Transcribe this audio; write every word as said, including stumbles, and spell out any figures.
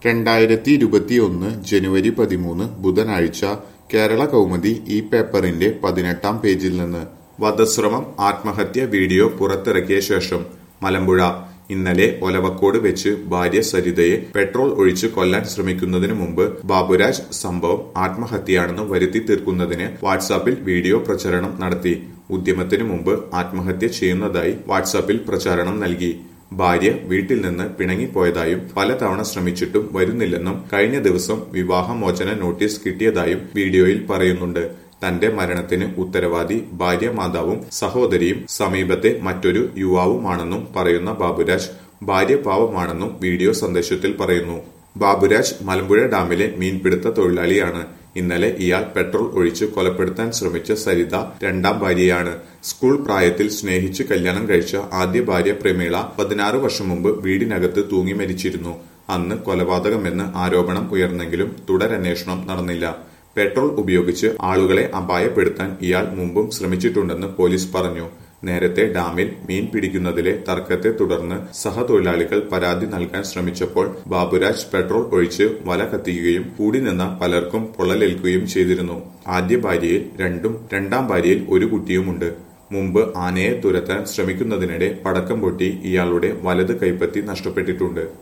രണ്ടായിരത്തി ഇരുപത്തിയൊന്ന് ജനുവരി പതിമൂന്ന് ബുധനാഴ്ച കേരള കൗമുദി ഈ പേപ്പറിന്റെ പതിനെട്ടാം പേജിൽ നിന്ന് വധശ്രമം ആത്മഹത്യ വീഡിയോ പുറത്തിറക്കിയ ശേഷം മലമ്പുഴ ഇന്നലെ ഒലവക്കോട് വെച്ച് ഭാര്യ സരിതയെ പെട്രോൾ ഒഴിച്ച് കൊല്ലാൻ ശ്രമിക്കുന്നതിന് മുമ്പ് ബാബുരാജ് സംഭവം ആത്മഹത്യയാണെന്ന് വരുത്തി തീർക്കുന്നതിന് വാട്സാപ്പിൽ വീഡിയോ പ്രചരണം നടത്തി. ഉദ്യമത്തിനു മുമ്പ് ആത്മഹത്യ ചെയ്യുന്നതായി വാട്സാപ്പിൽ പ്രചാരണം നൽകി. ഭാര്യ വീട്ടിൽ നിന്ന് പിണങ്ങിപ്പോയതായും പലതവണ ശ്രമിച്ചിട്ടും വരുന്നില്ലെന്നും കഴിഞ്ഞ ദിവസം വിവാഹമോചന നോട്ടീസ് കിട്ടിയതായും വീഡിയോയിൽ പറയുന്നുണ്ട്. തന്റെ മരണത്തിന് ഉത്തരവാദി ഭാര്യ മാതാവും സഹോദരിയും സമീപത്തെ മറ്റൊരു യുവാവുമാണെന്നും പറയുന്ന ബാബുരാജ് ഭാര്യ പാവമാണെന്നും വീഡിയോ സന്ദേശത്തിൽ പറയുന്നു. ബാബുരാജ് മലമ്പുഴ ഡാമിലെ മീൻപിടുത്ത തൊഴിലാളിയാണ്. ഇന്നലെ ഇയാൾ പെട്രോൾ ഒഴിച്ച് കൊലപ്പെടുത്താൻ ശ്രമിച്ച സരിത രണ്ടാം ഭാര്യയാണ്. സ്കൂൾ പ്രായത്തിൽ സ്നേഹിച്ച് കല്യാണം കഴിച്ച ആദ്യ ഭാര്യ പ്രമീള പതിനാറ് വർഷം മുമ്പ് വീടിനകത്ത് തൂങ്ങി മരിച്ചിരുന്നു. അന്ന് കൊലപാതകമെന്ന് ആരോപണം ഉയർന്നെങ്കിലും തുടരന്വേഷണം നടന്നില്ല. പെട്രോൾ ഉപയോഗിച്ച് ആളുകളെ അപായപ്പെടുത്താൻ ഇയാൾ മുമ്പും ശ്രമിച്ചിട്ടുണ്ടെന്ന് പോലീസ് പറഞ്ഞു. നേരത്തെ ഡാമിൽ മീൻ പിടിക്കുന്നതിലെ തർക്കത്തെ തുടർന്ന് സഹതൊഴിലാളികൾ പരാതി നൽകാൻ ശ്രമിച്ചപ്പോൾ ബാബുരാജ് പെട്രോൾ ഒഴിച്ച് വല കത്തിക്കുകയും കൂടി നിന്ന പലർക്കും പൊള്ളലേൽക്കുകയും ചെയ്തിരുന്നു. ആദ്യ ഭാര്യയിൽ രണ്ടും രണ്ടാം ഭാര്യയിൽ ഒരു കുട്ടിയുമുണ്ട്. മുമ്പ് ആനയെ തുരത്താൻ ശ്രമിക്കുന്നതിനിടെ പടക്കം പൊട്ടി ഇയാളുടെ വലത് കൈപ്പത്തി നഷ്ടപ്പെട്ടിട്ടുണ്ട്.